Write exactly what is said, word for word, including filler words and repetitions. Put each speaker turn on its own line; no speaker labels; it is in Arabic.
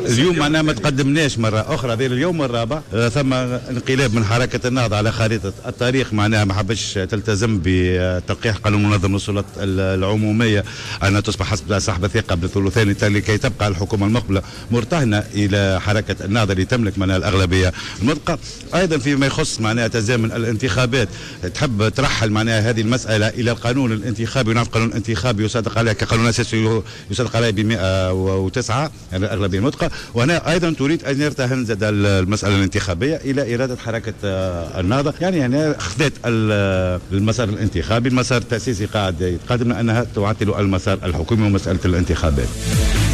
اليوم معناها ما تقدمناش مرة أخرى غير اليوم الرابع. ثم انقلاب من حركة النهضة على خريطة الطريق، معناها ما حبش تلتزم بتلقيح قانون منظم السلطات العمومية أن تصبح حسب صاحب الثقة بالثلثين لكي تبقى الحكومة المقبلة مرتهنة إلى حركة النهضة اللي تملك معناها الأغلبية المطلقة. أيضا فيما يخص معناها تزامن الانتخابات، تحب ترحل معناها هذه المسألة إلى القانون الانتخابي، ونعرف القانون الانتخابي يصدق عليه كقانون أساسي يصدق عليه ب مئة وتسعة يعني الأغلبية المطلقة. وهنا أيضا تريد أن يرتهن زاد المسألة الانتخابية إلى إرادة حركة النهضة، يعني يعني أخذت المسار الانتخابي، المسار التأسيسي قاعد يتقدم أنها تعطل المسار الحكومي ومسألة الانتخابات.